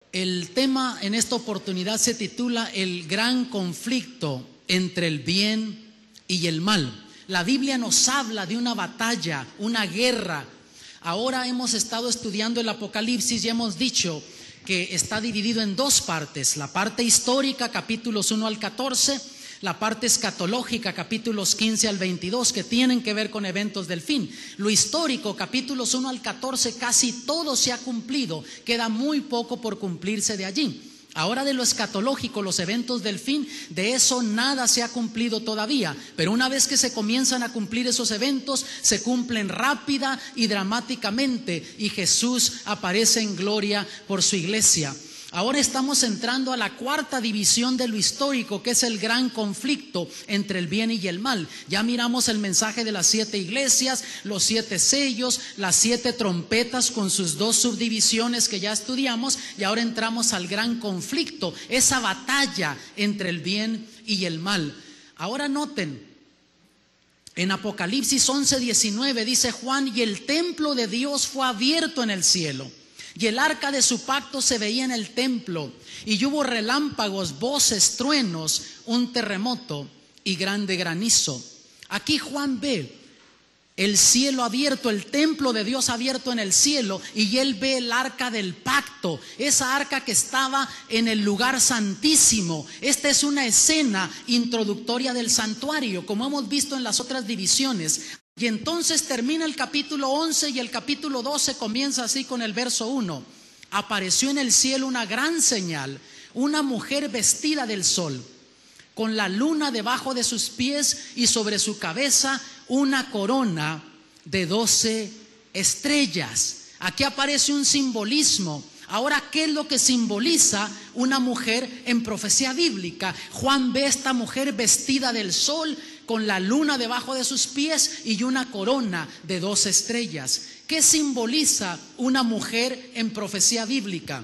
El tema en esta oportunidad se titula El gran conflicto entre el bien y el mal. La Biblia nos habla de una batalla, una guerra. Ahora hemos estado estudiando el Apocalipsis y hemos dicho que está dividido en dos partes: la parte histórica, capítulos 1 al 14, la parte escatológica, capítulos 15 al 22, que tienen que ver con eventos del fin. Lo histórico, capítulos 1 al 14, casi todo se ha cumplido, queda muy poco por cumplirse de allí. Ahora de lo escatológico, los eventos del fin, de eso nada se ha cumplido todavía, pero una vez que se comienzan a cumplir esos eventos, se cumplen rápida y dramáticamente, y Jesús aparece en gloria por su iglesia. Ahora estamos entrando a la cuarta división de lo histórico, que es el gran conflicto entre el bien y el mal. Ya miramos el mensaje de las 7 iglesias, los 7 sellos, las 7 trompetas con sus 2 subdivisiones que ya estudiamos, y ahora entramos al gran conflicto, esa batalla entre el bien y el mal. Ahora noten, en Apocalipsis 11:19 dice Juan: y el templo de Dios fue abierto en el cielo, y el arca de su pacto se veía en el templo, y hubo relámpagos, voces, truenos, un terremoto y grande granizo. Aquí Juan ve el cielo abierto, el templo de Dios abierto en el cielo, y él ve el arca del pacto, esa arca que estaba en el lugar santísimo. Esta es una escena introductoria del santuario, como hemos visto en las otras divisiones. Y entonces termina el capítulo 11 y el capítulo 12 comienza así con el verso 1. Apareció en el cielo una gran señal, una mujer vestida del sol, con la luna debajo de sus pies y sobre su cabeza una corona de 12 estrellas. Aquí aparece un simbolismo. Ahora, ¿qué es lo que simboliza una mujer en profecía bíblica? Juan ve a esta mujer vestida del sol, con la luna debajo de sus pies y una corona de 12 estrellas. ¿Qué simboliza una mujer en profecía bíblica?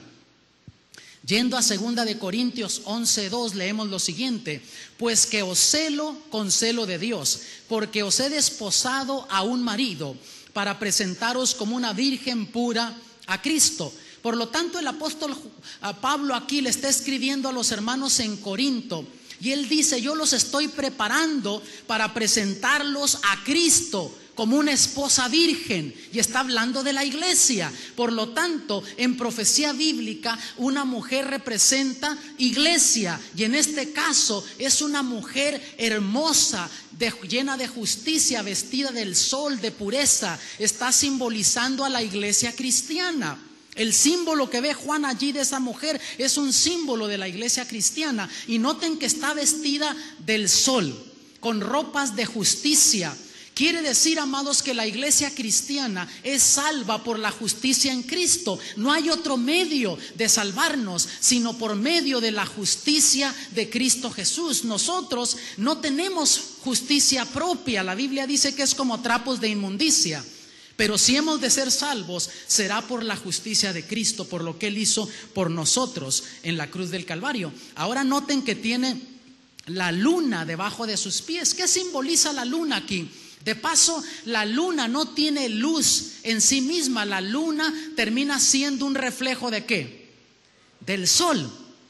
Yendo a 2 de Corintios 11:2, leemos lo siguiente: pues que os celo con celo de Dios, porque os he desposado a un marido, para presentaros como una virgen pura a Cristo. Por lo tanto, el apóstol Pablo aquí le está escribiendo a los hermanos en Corinto, y él dice: yo los estoy preparando para presentarlos a Cristo como una esposa virgen, y está hablando de la iglesia. Por lo tanto, en profecía bíblica, una mujer representa iglesia, y en este caso es una mujer hermosa, llena de justicia, vestida del sol, de pureza. Está simbolizando a la iglesia cristiana. El símbolo que ve Juan allí de esa mujer es un símbolo de la iglesia cristiana. Y noten que está vestida del sol, con ropas de justicia. Quiere decir, amados, que la iglesia cristiana es salva por la justicia en Cristo. No hay otro medio de salvarnos sino por medio de la justicia de Cristo Jesús. Nosotros no tenemos justicia propia. La Biblia dice que es como trapos de inmundicia. Pero si hemos de ser salvos, será por la justicia de Cristo, por lo que Él hizo por nosotros en la cruz del Calvario. Ahora noten que tiene la luna debajo de sus pies. ¿Qué simboliza la luna aquí? De paso, la luna no tiene luz en sí misma. La luna termina siendo un reflejo ¿de qué? Del sol.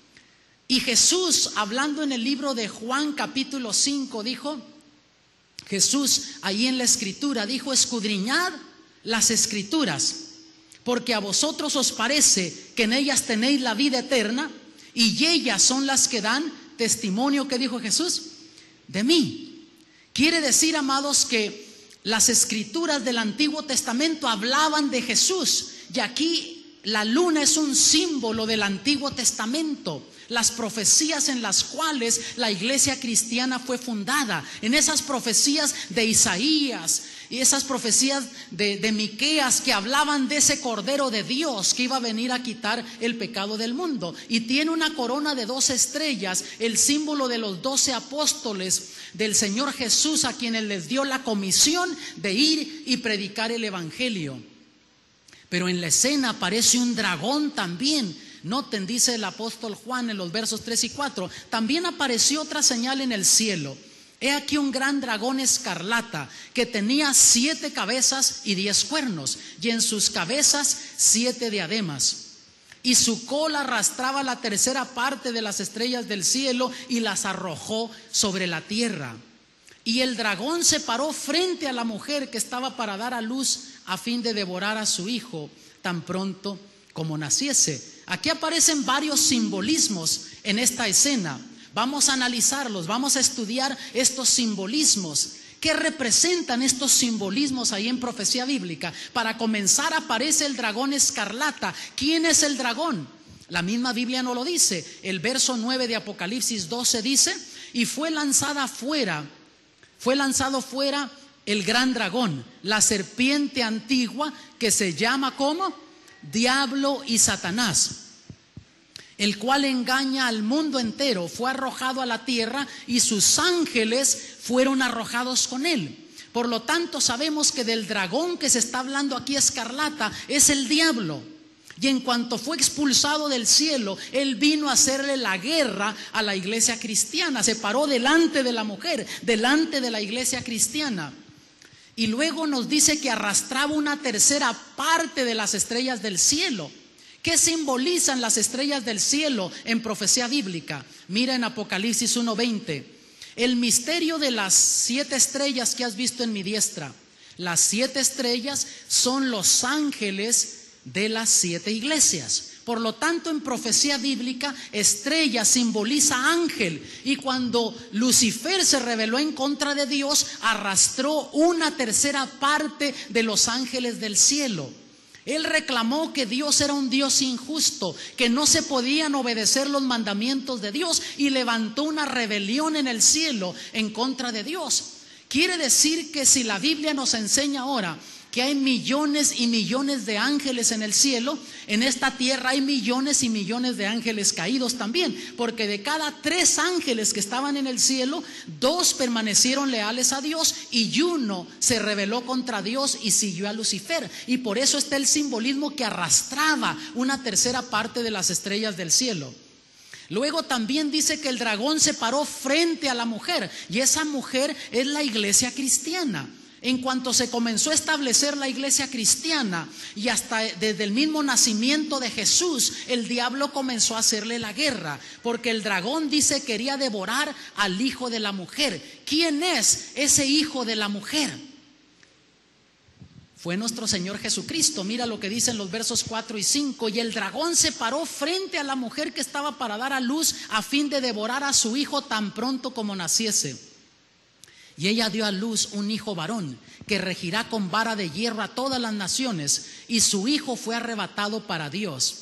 Y Jesús, hablando en el libro de Juan capítulo 5, dijo, Jesús ahí en la escritura dijo: escudriñad las escrituras, porque a vosotros os parece que en ellas tenéis la vida eterna, y ellas son las que dan testimonio, ¿qué dijo Jesús? De mí. Quiere decir, amados, que las escrituras del Antiguo Testamento hablaban de Jesús, y aquí la luna es un símbolo del Antiguo Testamento. Las profecías en las cuales la iglesia cristiana fue fundada, en esas profecías de Isaías y esas profecías de Miqueas, que hablaban de ese Cordero de Dios que iba a venir a quitar el pecado del mundo. Y tiene una corona de 12 estrellas, el símbolo de los 12 apóstoles del Señor Jesús, a quienes les dio la comisión de ir y predicar el evangelio. Pero en la escena aparece un dragón también. Noten, dice el apóstol Juan en los versos 3 y 4, también apareció otra señal en el cielo. He aquí un gran dragón escarlata, que tenía 7 cabezas y 10 cuernos, y en sus cabezas 7 diademas. y su cola arrastraba la tercera parte de las estrellas del cielo y las arrojó sobre la tierra. Y el dragón se paró frente a la mujer que estaba para dar a luz a fin de devorar a su hijo tan pronto como naciese. Aquí aparecen varios simbolismos en esta escena. Vamos a analizarlos, vamos a estudiar estos simbolismos. ¿Qué representan estos simbolismos ahí en profecía bíblica? Para comenzar, aparece el dragón escarlata. ¿Quién es el dragón? La misma Biblia no lo dice. El verso 9 de Apocalipsis 12 dice: y fue lanzado fuera el gran dragón, la serpiente antigua, que se llama ¿cómo? Diablo y Satanás, el cual engaña al mundo entero. Fue arrojado a la tierra y sus ángeles fueron arrojados con él. Por lo tanto, sabemos que del dragón que se está hablando aquí, escarlata, es el diablo. Y en cuanto fue expulsado del cielo, él vino a hacerle la guerra a la iglesia cristiana. Se paró delante de la mujer, delante de la iglesia cristiana. Y luego nos dice que arrastraba una tercera parte de las estrellas del cielo. ¿Qué simbolizan las estrellas del cielo en profecía bíblica? Mira en Apocalipsis 1:20. El misterio de las 7 estrellas que has visto en mi diestra. Las 7 estrellas son los ángeles de las 7 iglesias. Por lo tanto, en profecía bíblica, estrella simboliza ángel. Y cuando Lucifer se rebeló en contra de Dios, arrastró una tercera parte de los ángeles del cielo. Él reclamó que Dios era un Dios injusto, que no se podían obedecer los mandamientos de Dios, y levantó una rebelión en el cielo en contra de Dios. Quiere decir que si la Biblia nos enseña ahora que hay millones y millones de ángeles en el cielo, en esta tierra hay millones y millones de ángeles caídos también, porque de cada 3 ángeles que estaban en el cielo, 2 permanecieron leales a Dios y 1 se rebeló contra Dios y siguió a Lucifer. Y por eso está el simbolismo que arrastraba una tercera parte de las estrellas del cielo. Luego también dice que el dragón se paró frente a la mujer, y esa mujer es la iglesia cristiana. En cuanto se comenzó a establecer la iglesia cristiana, y hasta desde el mismo nacimiento de Jesús, el diablo comenzó a hacerle la guerra, porque el dragón dice quería devorar al hijo de la mujer. ¿Quién es ese hijo de la mujer? Fue nuestro Señor Jesucristo. Mira lo que dicen los versos 4 y 5. Y el dragón se paró frente a la mujer que estaba para dar a luz, a fin de devorar a su hijo tan pronto como naciese. Y ella dio a luz un hijo varón, que regirá con vara de hierro a todas las naciones, y su hijo fue arrebatado para Dios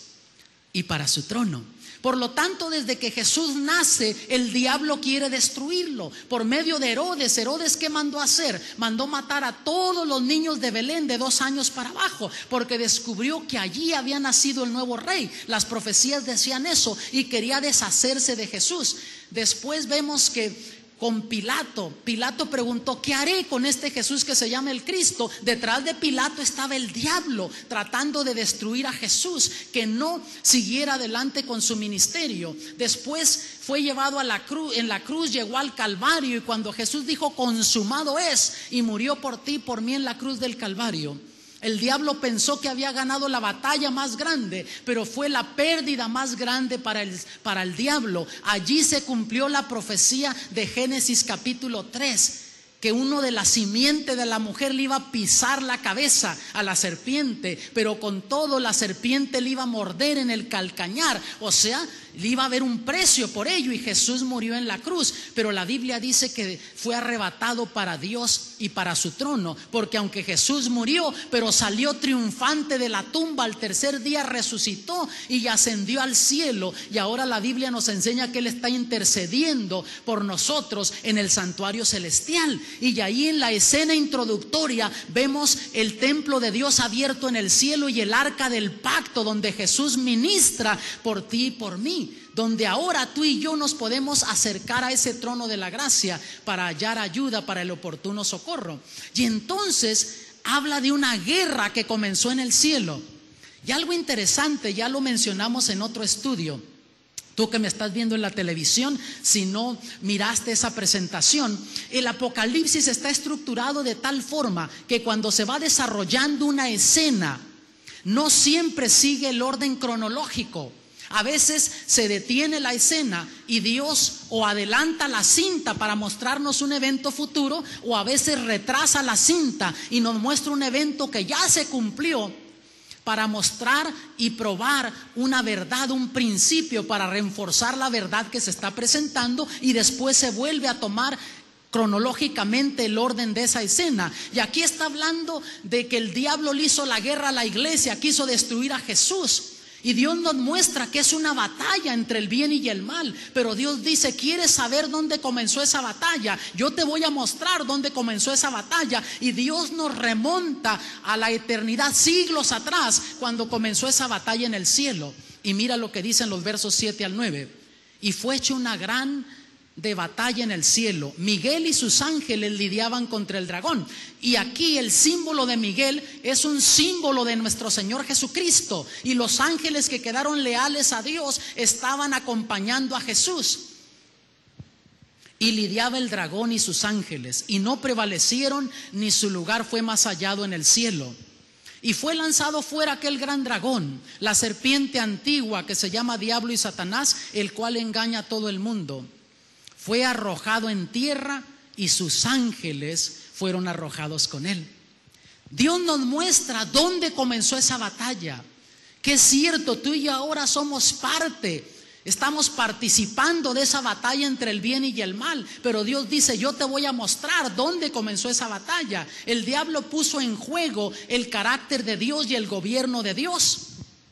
y para su trono. Por lo tanto, desde que Jesús nace, el diablo quiere destruirlo por medio de Herodes. Herodes, ¿qué mandó hacer? Mandó matar a todos los niños de Belén de 2 años para abajo, porque descubrió que allí había nacido el nuevo rey. Las profecías decían eso, y quería deshacerse de Jesús. Después vemos que con Pilato preguntó: ¿qué haré con este Jesús que se llama el Cristo? Detrás de Pilato estaba el diablo tratando de destruir a Jesús, que no siguiera adelante con su ministerio. Después fue llevado a la cruz, en la cruz llegó al Calvario, y cuando Jesús dijo consumado es, y murió por ti y por mí en la cruz del Calvario, el diablo pensó que había ganado la batalla más grande, pero fue la pérdida más grande para el diablo. Allí se cumplió la profecía de Génesis capítulo 3, que uno de la simiente de la mujer le iba a pisar la cabeza a la serpiente, pero con todo la serpiente le iba a morder en el calcañar. O sea, le iba a haber un precio por ello, y Jesús murió en la cruz. Pero la Biblia dice que fue arrebatado para Dios y para su trono, porque aunque Jesús murió, pero salió triunfante de la tumba, al tercer día resucitó y ascendió al cielo. Y ahora la Biblia nos enseña que Él está intercediendo por nosotros en el santuario celestial. Y ahí en la escena introductoria vemos el templo de Dios abierto en el cielo y el arca del pacto, donde Jesús ministra por ti y por mí, donde ahora tú y yo nos podemos acercar a ese trono de la gracia para hallar ayuda para el oportuno socorro. Y entonces habla de una guerra que comenzó en el cielo. Y algo interesante, ya lo mencionamos en otro estudio. Tú que me estás viendo en la televisión, si no miraste esa presentación, el Apocalipsis está estructurado de tal forma que cuando se va desarrollando una escena no siempre sigue el orden cronológico. A veces se detiene la escena y Dios o adelanta la cinta para mostrarnos un evento futuro, o a veces retrasa la cinta y nos muestra un evento que ya se cumplió, para mostrar y probar una verdad, un principio, para reforzar la verdad que se está presentando, y después se vuelve a tomar cronológicamente el orden de esa escena. Y aquí está hablando de que el diablo le hizo la guerra a la iglesia, quiso destruir a Jesús. Y Dios nos muestra que es una batalla entre el bien y el mal. Pero Dios dice: ¿quieres saber dónde comenzó esa batalla? Yo te voy a mostrar dónde comenzó esa batalla. Y Dios nos remonta a la eternidad, siglos atrás, cuando comenzó esa batalla en el cielo. Y mira lo que dicen los versos 7 al 9. Y fue hecha una gran de batalla en el cielo. Miguel y sus ángeles lidiaban contra el dragón. Y aquí el símbolo de Miguel es un símbolo de nuestro Señor Jesucristo. Y los ángeles que quedaron leales a Dios estaban acompañando a Jesús. Y lidiaba el dragón y sus ángeles, y no prevalecieron, ni su lugar fue más hallado en el cielo. Y fue lanzado fuera aquel gran dragón, la serpiente antigua, que se llama Diablo y Satanás, el cual engaña a todo el mundo. Fue arrojado en tierra, y sus ángeles fueron arrojados con él. Dios nos muestra dónde comenzó esa batalla. Que es cierto, tú y yo ahora somos parte, estamos participando de esa batalla entre el bien y el mal. Pero Dios dice: yo te voy a mostrar dónde comenzó esa batalla. El diablo puso en juego el carácter de Dios y el gobierno de Dios.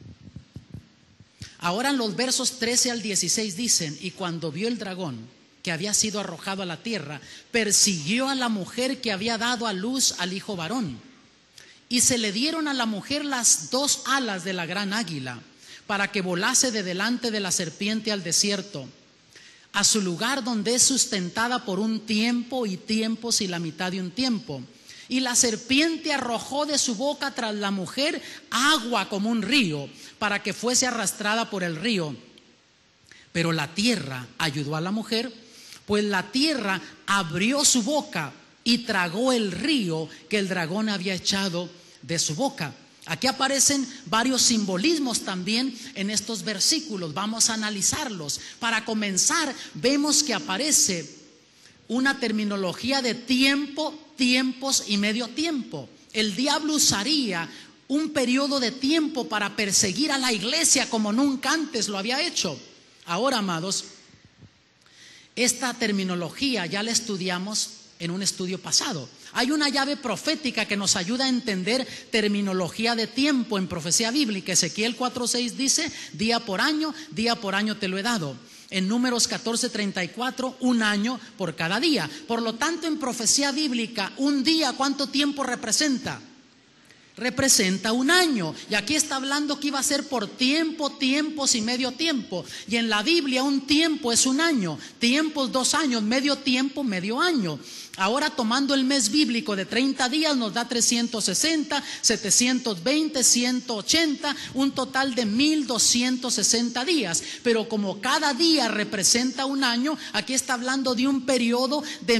Ahora en los versos 13 al 16 dicen: y cuando vio el dragón que había sido arrojado a la tierra, persiguió a la mujer que había dado a luz al hijo varón. Y se le dieron a la mujer las 2 alas de la gran águila, para que volase de delante de la serpiente al desierto, a su lugar donde es sustentada por un tiempo y tiempos y la mitad de un tiempo. Y la serpiente arrojó de su boca tras la mujer agua como un río, para que fuese arrastrada por el río. Pero la tierra ayudó a la mujer, pues la tierra abrió su boca y tragó el río que el dragón había echado de su boca. Aquí aparecen varios simbolismos también en estos versículos. Vamos a analizarlos. Para comenzar, vemos que aparece una terminología de tiempo, tiempos y medio tiempo. El diablo usaría un periodo de tiempo para perseguir a la iglesia como nunca antes lo había hecho. Ahora, amados, esta terminología ya la estudiamos en un estudio pasado. Hay una llave profética que nos ayuda a entender terminología de tiempo en profecía bíblica. Ezequiel 4:6 dice: día por año te lo he dado. En Números 14:34, un año por cada día. Por lo tanto, en profecía bíblica, un día, ¿cuánto tiempo representa? Representa un año. Y aquí está hablando que iba a ser por tiempo, tiempos y medio tiempo. Y en la Biblia un tiempo es un año, tiempos 2 años, medio tiempo, medio año. Ahora, tomando el mes bíblico de 30 días, nos da 360, 720, 180, un total de 1260 días. Pero como cada día representa un año, aquí está hablando de un periodo de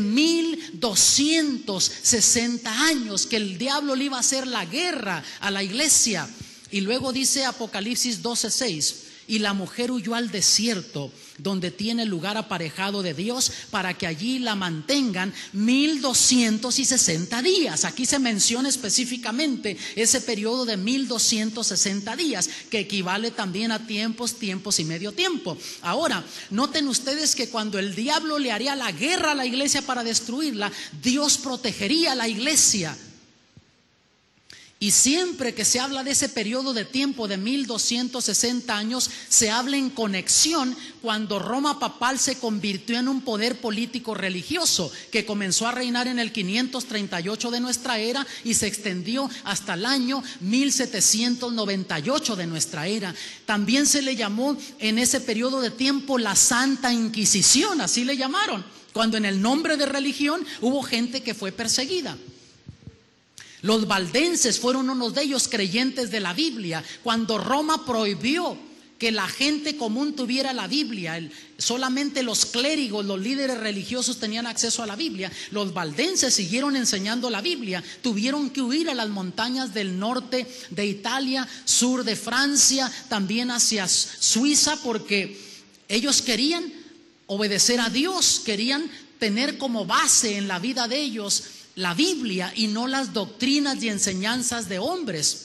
1260 años que el diablo le iba a hacer la guerra a la iglesia. Y luego dice Apocalipsis 12:6: y la mujer huyó al desierto, donde tiene lugar aparejado de Dios, para que allí la mantengan 1260 días. Aquí se menciona específicamente ese periodo de 1260 días, que equivale también a tiempos, tiempos y medio tiempo. Ahora, noten ustedes que cuando el diablo le haría la guerra a la iglesia para destruirla, Dios protegería a la iglesia. Y siempre que se habla de ese periodo de tiempo de 1260 años, se habla en conexión cuando Roma papal se convirtió en un poder político religioso que comenzó a reinar en el 538 de nuestra era y se extendió hasta el año 1798 de nuestra era. También se le llamó en ese periodo de tiempo la Santa Inquisición, así le llamaron, cuando en el nombre de religión hubo gente que fue perseguida. Los valdenses fueron unos de ellos, creyentes de la Biblia, cuando Roma prohibió que la gente común tuviera la Biblia. Solamente los clérigos, los líderes religiosos tenían acceso a la Biblia. Los valdenses siguieron enseñando la Biblia. Tuvieron que huir a las montañas del norte de Italia, sur de Francia, también hacia Suiza, porque ellos querían obedecer a Dios, querían tener como base en la vida de ellos la Biblia y no las doctrinas y enseñanzas de hombres.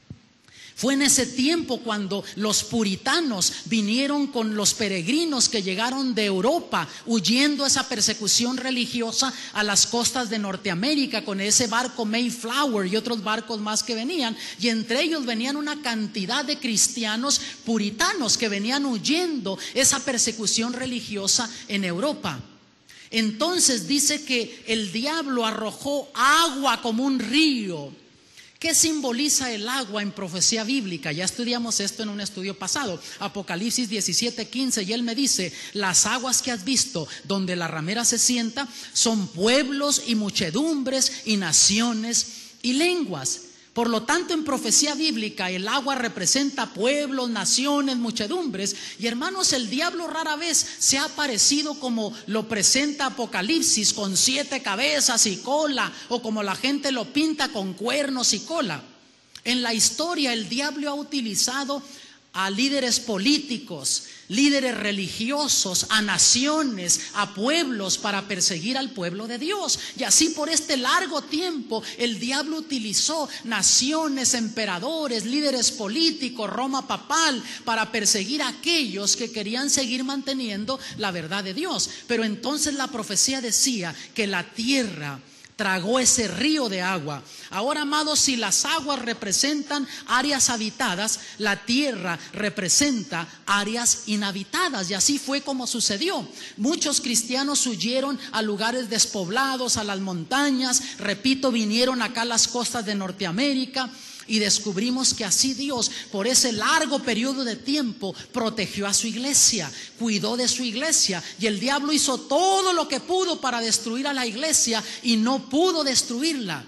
Fue en ese tiempo cuando los puritanos vinieron con los peregrinos que llegaron de Europa, huyendo esa persecución religiosa a las costas de Norteamérica, con ese barco Mayflower y otros barcos más que venían, y entre ellos venían una cantidad de cristianos puritanos que venían huyendo esa persecución religiosa en Europa. Entonces dice que el diablo arrojó agua como un río. ¿Qué simboliza el agua en profecía bíblica? Ya estudiamos esto en un estudio pasado, Apocalipsis 17:15, y él me dice: las aguas que has visto donde la ramera se sienta son pueblos y muchedumbres y naciones y lenguas. Por lo tanto, en profecía bíblica el agua representa pueblos, naciones, muchedumbres. Y hermanos, el diablo rara vez se ha aparecido como lo presenta Apocalipsis, con 7 cabezas y cola, o como la gente lo pinta, con cuernos y cola. En la historia el diablo ha utilizado a líderes políticos, líderes religiosos, a naciones, a pueblos, para perseguir al pueblo de Dios. Y así por este largo tiempo el diablo utilizó naciones, emperadores, líderes políticos, Roma papal, para perseguir a aquellos que querían seguir manteniendo la verdad de Dios. Pero entonces la profecía decía que la tierra tragó ese río de agua. Ahora, amados, si las aguas representan áreas habitadas, la tierra representa áreas inhabitadas. Y así fue como sucedió. Muchos cristianos huyeron a lugares despoblados, a las montañas. Repito, vinieron acá a las costas de Norteamérica. Y descubrimos que así Dios, por ese largo periodo de tiempo, protegió a su iglesia, cuidó de su iglesia. Y el diablo hizo todo lo que pudo para destruir a la iglesia y no pudo destruirla.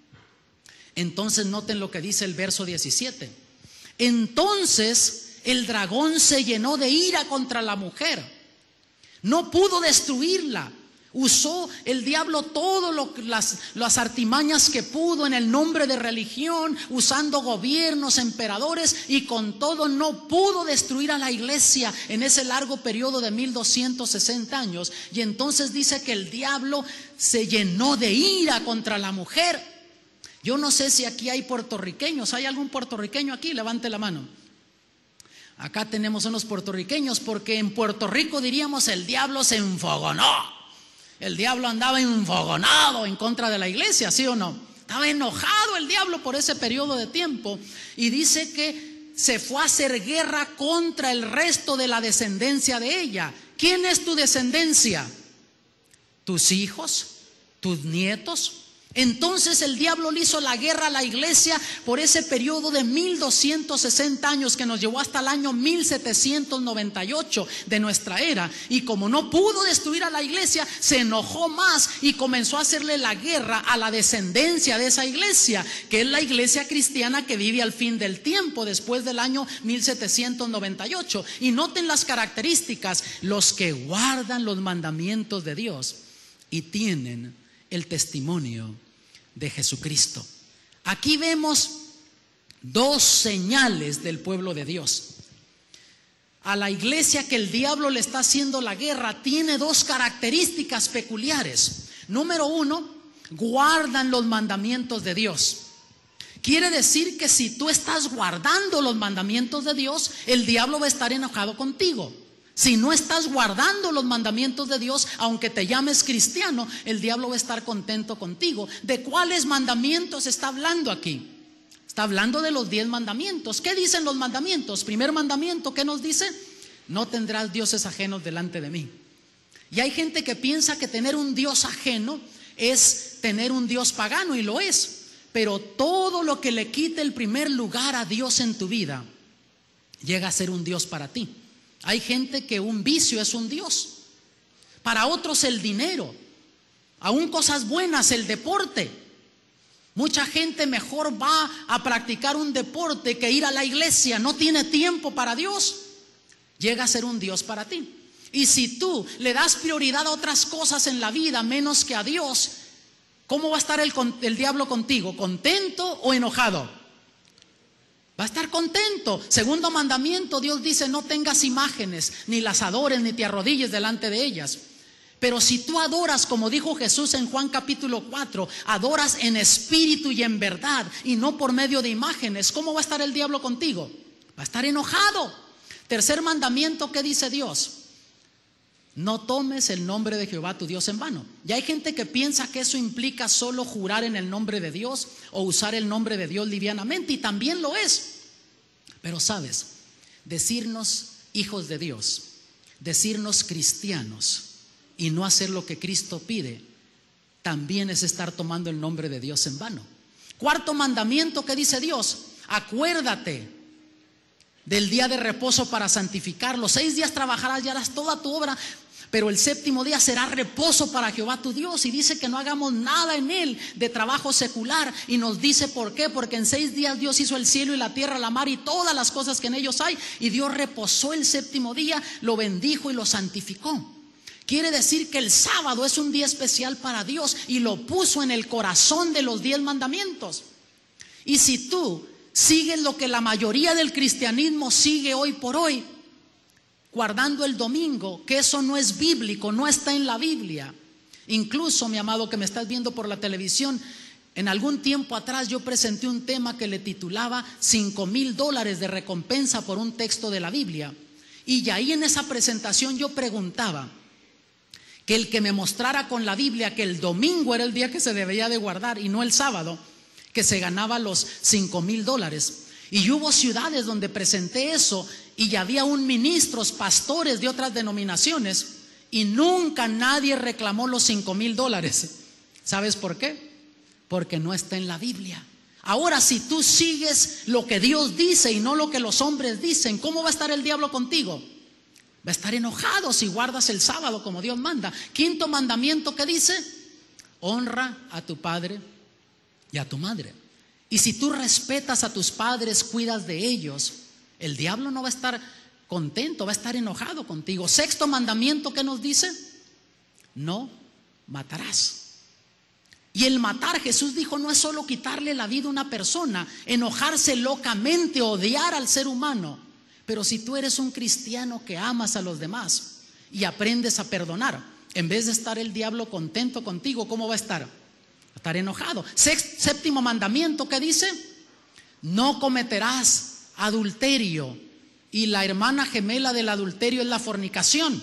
Entonces noten lo que dice el verso 17. Entonces el dragón se llenó de ira contra la mujer. No pudo destruirla. Usó el diablo todas las artimañas que pudo en el nombre de religión, usando gobiernos, emperadores, y con todo no pudo destruir a la iglesia en ese largo periodo de 1260 años. Y entonces dice que el diablo se llenó de ira contra la mujer. Yo no sé si aquí hay puertorriqueños. ¿Hay algún puertorriqueño aquí? Levante la mano. Acá tenemos unos puertorriqueños, porque en Puerto Rico diríamos: el diablo se enfogonó. El diablo andaba enfogonado en contra de la iglesia, ¿sí o no? Estaba enojado el diablo por ese periodo de tiempo. Y dice que se fue a hacer guerra contra el resto de la descendencia de ella. ¿Quién es tu descendencia? ¿Tus hijos? ¿Tus nietos? Entonces el diablo le hizo la guerra a la iglesia por ese periodo de 1260 años, que nos llevó hasta el año 1798 de nuestra era. Y como no pudo destruir a la iglesia, se enojó más y comenzó a hacerle la guerra a la descendencia de esa iglesia, que es la iglesia cristiana que vive al fin del tiempo, después del año 1798. Y noten las características: los que guardan los mandamientos de Dios y tienen el testimonio de Jesucristo. Aquí vemos 2 señales del pueblo de Dios. A la iglesia que el diablo le está haciendo la guerra tiene 2 características peculiares. Número 1, guardan los mandamientos de Dios. Quiere decir que si tú estás guardando los mandamientos de Dios, el diablo va a estar enojado contigo. Si no estás guardando los mandamientos de Dios, aunque te llames cristiano, el diablo va a estar contento contigo. ¿De cuáles mandamientos está hablando aquí? Está hablando de los 10 mandamientos. ¿Qué dicen los mandamientos? Primer mandamiento, ¿qué nos dice? No tendrás dioses ajenos delante de mí. Y hay gente que piensa que tener un Dios ajeno es tener un Dios pagano, y lo es. Pero todo lo que le quite el primer lugar a Dios en tu vida llega a ser un Dios para ti. Hay gente que un vicio es un Dios. Para otros el dinero. Aún cosas buenas, el deporte. Mucha gente mejor va a practicar un deporte que ir a la iglesia. No tiene tiempo para Dios. llega a ser un Dios para ti. Y si tú le das prioridad a otras cosas en la vida menos que a Dios, ¿cómo va a estar el diablo contigo? ¿Contento o enojado? Va a estar contento. Segundo mandamiento, Dios dice: no tengas imágenes, ni las adores, ni te arrodilles delante de ellas. Pero si tú adoras, como dijo Jesús en Juan capítulo 4, adoras en espíritu y en verdad, y no por medio de imágenes, ¿cómo va a estar el diablo contigo? Va a estar enojado. Tercer mandamiento, ¿qué dice Dios? No tomes el nombre de Jehová tu Dios en vano. Y hay gente que piensa que eso implica solo jurar en el nombre de Dios o usar el nombre de Dios livianamente, y también lo es. Pero sabes, decirnos hijos de Dios, decirnos cristianos y no hacer lo que Cristo pide, también es estar tomando el nombre de Dios en vano. Cuarto mandamiento, ¿qué dice Dios? Acuérdate del día de reposo para santificarlo. 6 días trabajarás y harás toda tu obra, pero el séptimo día será reposo para Jehová tu Dios. Y dice que no hagamos nada en él de trabajo secular. Y nos dice por qué: porque en 6 días Dios hizo el cielo y la tierra, la mar y todas las cosas que en ellos hay, y Dios reposó el séptimo día, lo bendijo y lo santificó. Quiere decir que el sábado es un día especial para Dios, y lo puso en el corazón de los 10 mandamientos. Y si tú sigues lo que la mayoría del cristianismo sigue hoy por hoy, guardando el domingo, que eso no es bíblico, no está en la Biblia. Incluso, mi amado que me estás viendo por la televisión, en algún tiempo atrás yo presenté un tema que le titulaba $5,000 de recompensa por un texto de la Biblia. Y ahí en esa presentación yo preguntaba que el que me mostrara con la Biblia que el domingo era el día que se debía de guardar y no el sábado, que se ganaba los $5,000. Y hubo ciudades donde presenté eso, y ya había ministros, pastores de otras denominaciones, y nunca nadie reclamó los $5,000. ¿Sabes por qué? Porque no está en la Biblia. Ahora, si tú sigues lo que Dios dice y no lo que los hombres dicen, ¿cómo va a estar el diablo contigo? Va a estar enojado si guardas el sábado como Dios manda. Quinto mandamiento, ¿qué dice? Honra a tu padre y a tu madre. Y si tú respetas a tus padres, cuidas de ellos, el diablo no va a estar contento, va a estar enojado contigo. Sexto mandamiento, ¿qué nos dice? No matarás. Y el matar, Jesús dijo, no es solo quitarle la vida a una persona, enojarse locamente, odiar al ser humano. Pero si tú eres un cristiano que amas a los demás y aprendes a perdonar, en vez de estar el diablo contento contigo, ¿cómo va a estar? Va a estar enojado. Séptimo mandamiento, ¿qué dice? No cometerás adulterio. Y la hermana gemela del adulterio es la fornicación.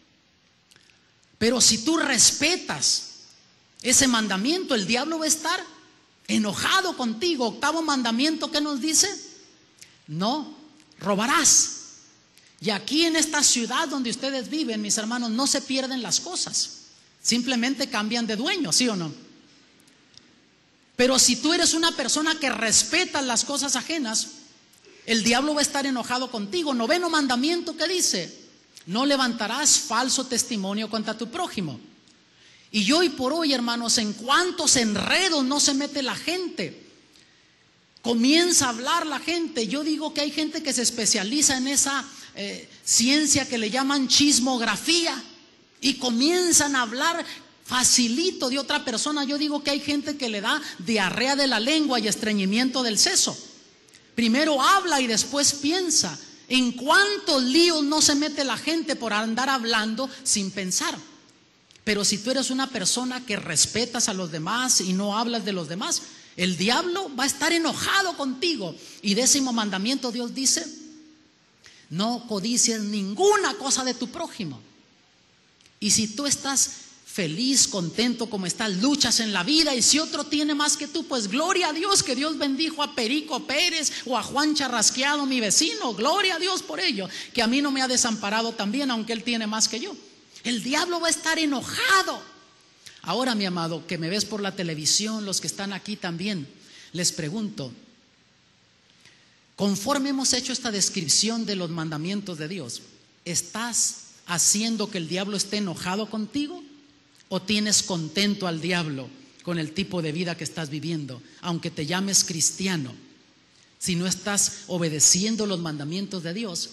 Pero si tú respetas ese mandamiento, el diablo va a estar enojado contigo. Octavo mandamiento, ¿qué nos dice? No robarás. Y aquí en esta ciudad donde ustedes viven, mis hermanos, no se pierden las cosas, simplemente cambian de dueño, ¿sí o no? Pero si tú eres una persona que respeta las cosas ajenas, el diablo va a estar enojado contigo. Noveno mandamiento, ¿qué dice? No levantarás falso testimonio contra tu prójimo. Y hoy por hoy, hermanos, en cuántos enredos no se mete la gente. Comienza a hablar la gente. Yo digo que hay gente que se especializa en esa ciencia que le llaman chismografía, y comienzan a hablar facilito de otra persona. Yo digo que hay gente que le da diarrea de la lengua y estreñimiento del seso. Primero habla y después piensa. En cuántos líos no se mete la gente por andar hablando sin pensar. Pero si tú eres una persona que respetas a los demás y no hablas de los demás, el diablo va a estar enojado contigo. Y décimo mandamiento, Dios dice: no codicies ninguna cosa de tu prójimo. Y si tú estás feliz, contento como estás, luchas en la vida, y si otro tiene más que tú, pues gloria a Dios, que Dios bendijo a Perico Pérez o a Juan Charrasqueado, mi vecino. Gloria a Dios por ello, que a mí no me ha desamparado también, aunque él tiene más que yo. El diablo va a estar enojado. Ahora, mi amado, que me ves por la televisión, los que están aquí también, les pregunto, conforme hemos hecho esta descripción de los mandamientos de Dios, ¿estás haciendo que el diablo esté enojado contigo? ¿O tienes contento al diablo con el tipo de vida que estás viviendo? Aunque te llames cristiano, si no estás obedeciendo los mandamientos de Dios,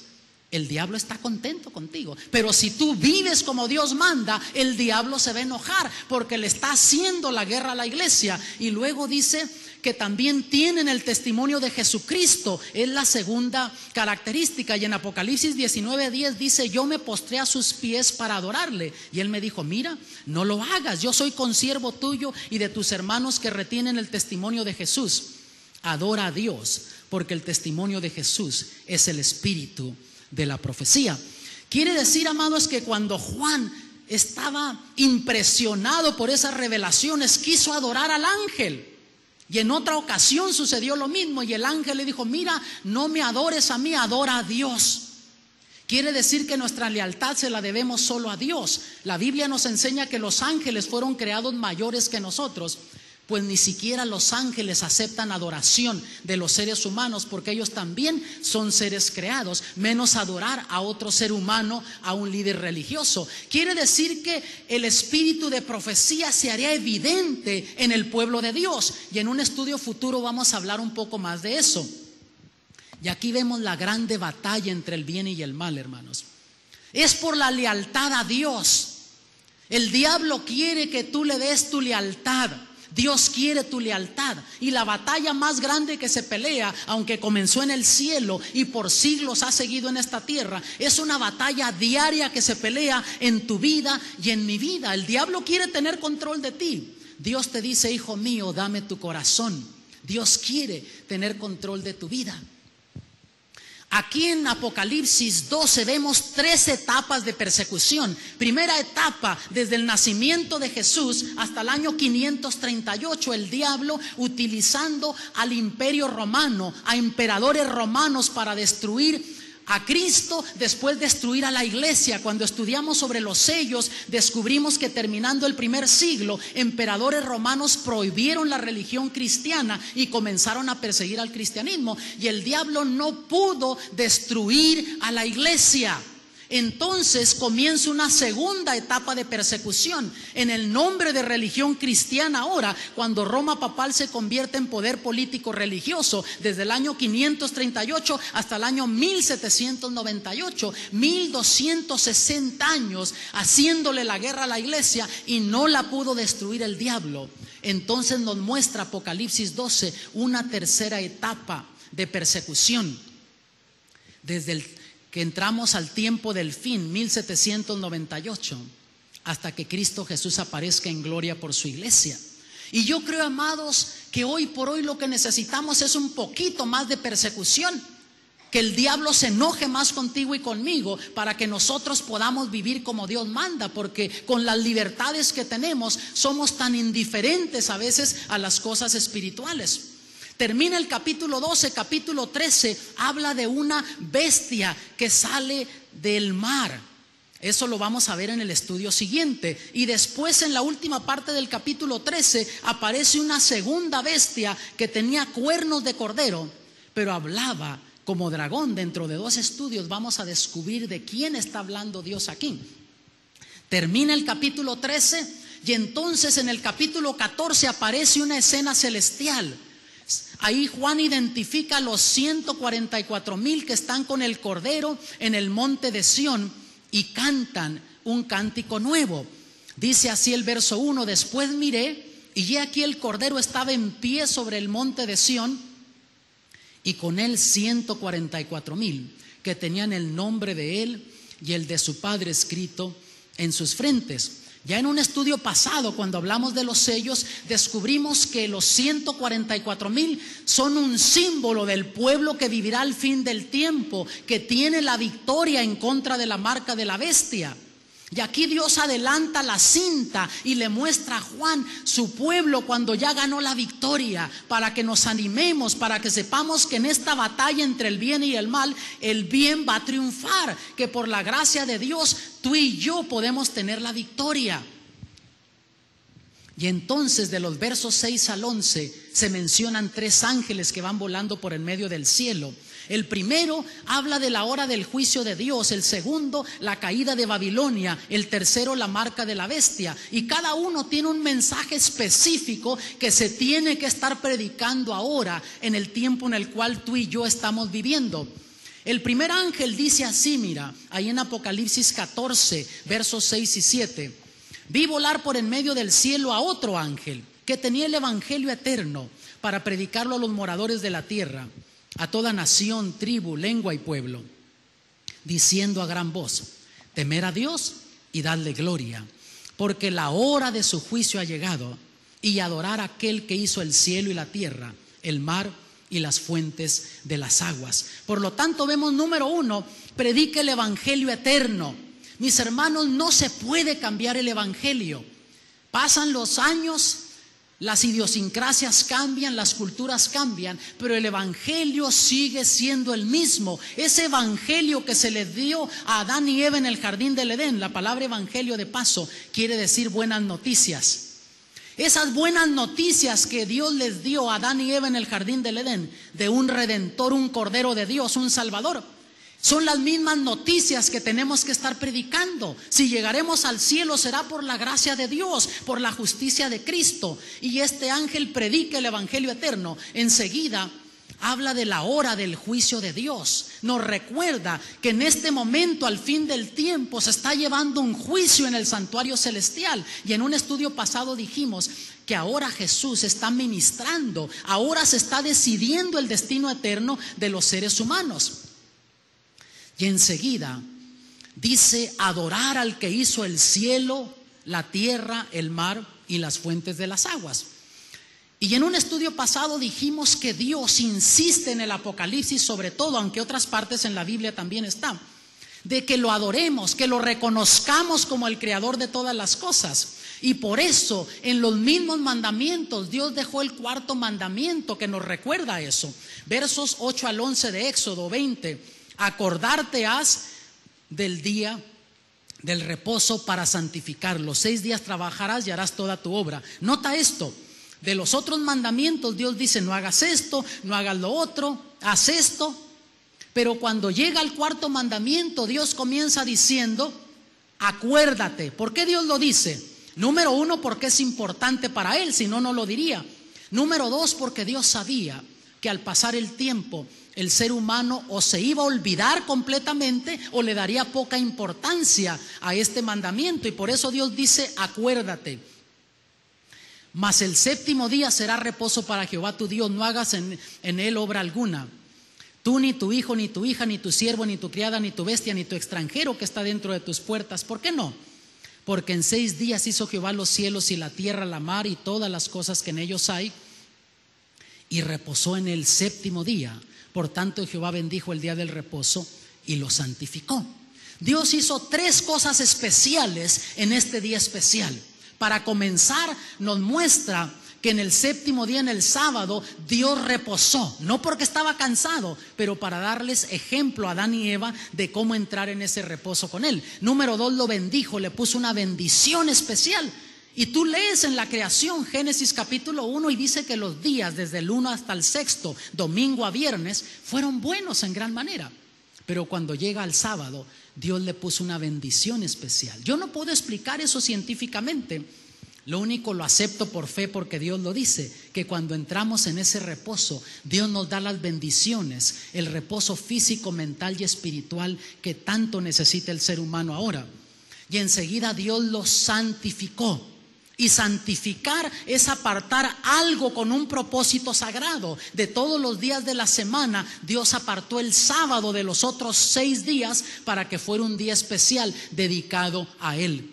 el diablo está contento contigo. Pero si tú vives como Dios manda, el diablo se va a enojar porque le está haciendo la guerra a la iglesia. Y luego dice que también tienen el testimonio de Jesucristo. Es la segunda característica. Y en Apocalipsis 19:10 dice: yo me postré a sus pies para adorarle. Y él me dijo: mira, no lo hagas, yo soy consiervo tuyo y de tus hermanos que retienen el testimonio de Jesús. Adora a Dios, porque el testimonio de Jesús es el espíritu de la profecía. Quiere decir, amados, que cuando Juan estaba impresionado por esas revelaciones, quiso adorar al ángel. Y en otra ocasión sucedió lo mismo, y el ángel le dijo: mira, no me adores a mí, adora a Dios. Quiere decir que nuestra lealtad se la debemos solo a Dios. La Biblia nos enseña que los ángeles fueron creados mayores que nosotros, pues ni siquiera los ángeles aceptan adoración de los seres humanos, porque ellos también son seres creados, menos adorar a otro ser humano, a un líder religioso. Quiere decir que el espíritu de profecía se haría evidente en el pueblo de Dios, y en un estudio futuro vamos a hablar un poco más de eso. Y aquí vemos la grande batalla entre el bien y el mal, hermanos. Es por la lealtad a Dios. El diablo quiere que tú le des tu lealtad. Dios quiere tu lealtad. Y la batalla más grande que se pelea, aunque comenzó en el cielo y por siglos ha seguido en esta tierra, es una batalla diaria que se pelea en tu vida y en mi vida. El diablo quiere tener control de ti. Dios te dice: hijo mío, dame tu corazón. Dios quiere tener control de tu vida. Aquí en Apocalipsis 12 vemos 3 etapas de persecución. Primera etapa, desde el nacimiento de Jesús hasta el año 538, el diablo utilizando al imperio romano, a emperadores romanos para destruir a Cristo, después destruir a la iglesia. Cuando estudiamos sobre los sellos, descubrimos que terminando el primer siglo, emperadores romanos prohibieron la religión cristiana y comenzaron a perseguir al cristianismo, y el diablo no pudo destruir a la iglesia. Entonces comienza una segunda etapa de persecución en el nombre de religión cristiana. Ahora, cuando Roma papal se convierte en poder político religioso, desde el año 538 hasta el año 1798, 1260 años haciéndole la guerra a la iglesia, y no la pudo destruir el diablo. Entonces nos muestra Apocalipsis 12 una tercera etapa de persecución, desde el que entramos al tiempo del fin, 1798, hasta que Cristo Jesús aparezca en gloria por su iglesia. Y yo creo, amados, que hoy por hoy lo que necesitamos es un poquito más de persecución, que el diablo se enoje más contigo y conmigo, para que nosotros podamos vivir como Dios manda, porque con las libertades que tenemos somos tan indiferentes a veces a las cosas espirituales. Termina el capítulo 12, capítulo 13 habla de una bestia que sale del mar. Eso lo vamos a ver en el estudio siguiente. Y después, en la última parte del capítulo 13, aparece una segunda bestia que tenía cuernos de cordero, pero hablaba como dragón. Dentro de 2 estudios vamos a descubrir de quién está hablando Dios aquí. Termina el capítulo 13 y entonces en el capítulo 14 aparece una escena celestial. Ahí Juan identifica a los 144,000 que están con el Cordero en el monte de Sión y cantan un cántico nuevo. Dice así el verso 1: después miré y he aquí el Cordero estaba en pie sobre el monte de Sión, y con él 144,000 que tenían el nombre de él y el de su Padre escrito en sus frentes. Ya en un estudio pasado, cuando hablamos de los sellos, descubrimos que los 144,000 son un símbolo del pueblo que vivirá al fin del tiempo, que tiene la victoria en contra de la marca de la bestia. Y aquí Dios adelanta la cinta y le muestra a Juan su pueblo cuando ya ganó la victoria, para que nos animemos, para que sepamos que en esta batalla entre el bien y el mal, el bien va a triunfar, que por la gracia de Dios tú y yo podemos tener la victoria. Y entonces de los versos 6 al 11 se mencionan 3 ángeles que van volando por en medio del cielo. El primero habla de la hora del juicio de Dios, el segundo la caída de Babilonia, el tercero la marca de la bestia, y cada uno tiene un mensaje específico que se tiene que estar predicando ahora en el tiempo en el cual tú y yo estamos viviendo. El primer ángel dice así, mira, ahí en Apocalipsis 14, versos 6 y 7. Vi volar por en medio del cielo a otro ángel que tenía el evangelio eterno para predicarlo a los moradores de la tierra, a toda nación, tribu, lengua y pueblo, diciendo a gran voz: temer a Dios y dadle gloria, porque la hora de su juicio ha llegado, y adorar a aquel que hizo el cielo y la tierra, el mar y las fuentes de las aguas. Por lo tanto, vemos, número uno, predica el evangelio eterno. Mis hermanos, no se puede cambiar el evangelio. Pasan los años, las idiosincrasias cambian, las culturas cambian, pero el evangelio sigue siendo el mismo. Ese evangelio que se le dio a Adán y Eva en el jardín del Edén, la palabra evangelio, de paso, quiere decir buenas noticias. Esas buenas noticias que Dios les dio a Adán y Eva en el jardín del Edén, de un redentor, un cordero de Dios, un salvador, son las mismas noticias que tenemos que estar predicando. Si llegaremos al cielo será por la gracia de Dios, por la justicia de Cristo. Y este ángel predica el evangelio eterno. Enseguida habla de la hora del juicio de Dios. Nos recuerda que en este momento, al fin del tiempo, se está llevando un juicio en el santuario celestial. Y en un estudio pasado dijimos que ahora Jesús está ministrando, ahora se está decidiendo el destino eterno de los seres humanos. Y enseguida dice: adorar al que hizo el cielo, la tierra, el mar y las fuentes de las aguas. Y en un estudio pasado dijimos que Dios insiste en el Apocalipsis, sobre todo, aunque otras partes en la Biblia también está, de que lo adoremos, que lo reconozcamos como el creador de todas las cosas. Y por eso en los mismos mandamientos Dios dejó el cuarto mandamiento que nos recuerda eso. Versos 8 al 11 de Éxodo 20: acordarte has del día del reposo para santificarlo. 6 días trabajarás y harás toda tu obra. Nota esto: de los otros mandamientos Dios dice: no hagas esto, no hagas lo otro, haz esto. Pero cuando llega al cuarto mandamiento, Dios comienza diciendo: acuérdate. ¿Por qué Dios lo dice? Número uno, porque es importante para Él, si no, no lo diría. Número dos, porque Dios sabía que al pasar el tiempo el ser humano o se iba a olvidar completamente o le daría poca importancia a este mandamiento. Y por eso Dios dice: acuérdate. Mas el séptimo día será reposo para Jehová tu Dios, no hagas en él obra alguna. Tú, ni tu hijo, ni tu hija, ni tu siervo, ni tu criada, ni tu bestia, ni tu extranjero que está dentro de tus puertas. ¿Por qué no? Porque en 6 días hizo Jehová los cielos y la tierra, la mar y todas las cosas que en ellos hay, y reposó en el séptimo día. Por tanto, Jehová bendijo el día del reposo y lo santificó. Dios hizo 3 cosas especiales en este día especial. Para comenzar, nos muestra que en el séptimo día, en el sábado, Dios reposó, no porque estaba cansado, pero para darles ejemplo a Adán y Eva de cómo entrar en ese reposo con Él. Número 2, lo bendijo, le puso una bendición especial. Y tú lees en la creación, Génesis capítulo 1, y dice que los días desde el 1 hasta el 6, domingo a viernes, fueron buenos en gran manera. Pero cuando llega al sábado, Dios le puso una bendición especial. Yo no puedo explicar eso científicamente. Lo único, lo acepto por fe, porque Dios lo dice, que cuando entramos en ese reposo, Dios nos da las bendiciones, el reposo físico, mental y espiritual que tanto necesita el ser humano ahora. Y enseguida Dios lo santificó. Y santificar es apartar algo con un propósito sagrado. De todos los días de la semana, Dios apartó el sábado de los otros 6 días para que fuera un día especial dedicado a Él.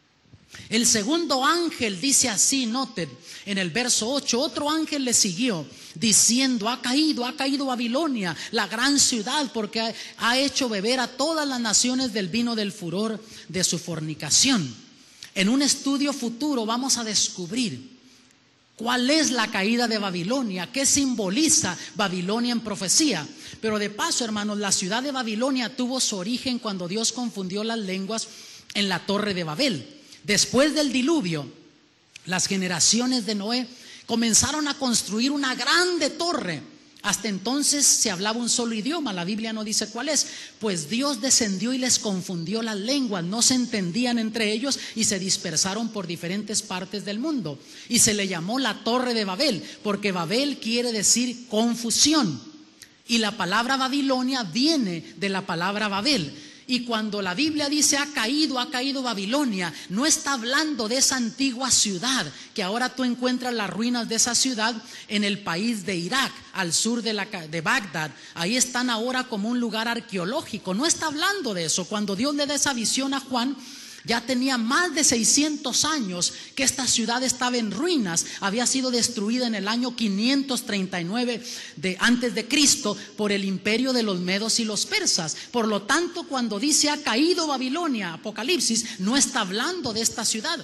El segundo ángel dice así, noten, en el verso 8, otro ángel le siguió diciendo: ha caído Babilonia, la gran ciudad, porque ha hecho beber a todas las naciones del vino del furor de su fornicación. En un estudio futuro vamos a descubrir cuál es la caída de Babilonia, qué simboliza Babilonia en profecía. Pero de paso, hermanos, la ciudad de Babilonia tuvo su origen cuando Dios confundió las lenguas en la torre de Babel. Después del diluvio, las generaciones de Noé comenzaron a construir una grande torre. Hasta entonces se hablaba un solo idioma, la Biblia no dice cuál es, pues Dios descendió y les confundió las lenguas, no se entendían entre ellos y se dispersaron por diferentes partes del mundo. Y se le llamó la Torre de Babel, porque Babel quiere decir confusión. Y la palabra Babilonia viene de la palabra Babel. Y cuando la Biblia dice ha caído Babilonia, no está hablando de esa antigua ciudad, que ahora tú encuentras las ruinas de esa ciudad en el país de Irak, al sur de Bagdad. Ahí están ahora como un lugar arqueológico. No está hablando de eso. Cuando Dios le da esa visión a Juan, ya tenía más de 600 años que esta ciudad estaba en ruinas. Había sido destruida en el año 539 antes de Cristo por el imperio de los medos y los persas. Por lo tanto, cuando dice ha caído Babilonia, Apocalipsis, no está hablando de esta ciudad.